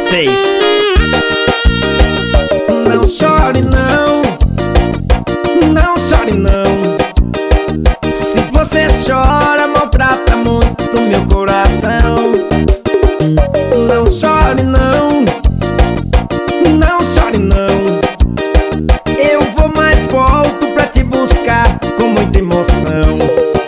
vocês. Não chore não, não chore não. Se você chora, maltrata muito meu coração. Não chore não, não chore não. Eu vou mais volto pra te buscar com muita emoção.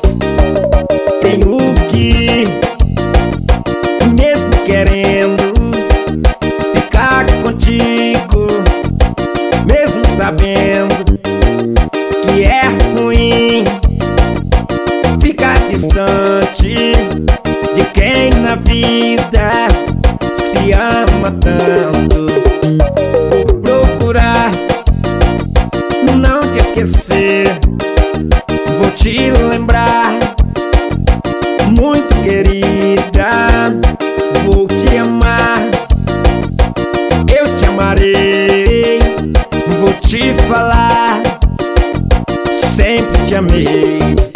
Tenho que, mesmo querendo ficar contigo, mesmo sabendo que é ruim ficar distante de quem na vida se ama tanto. Vou procurar não te esquecer, vou te lembrar, muito querida, vou te amar, eu te amarei, vou te falar, sempre te amei.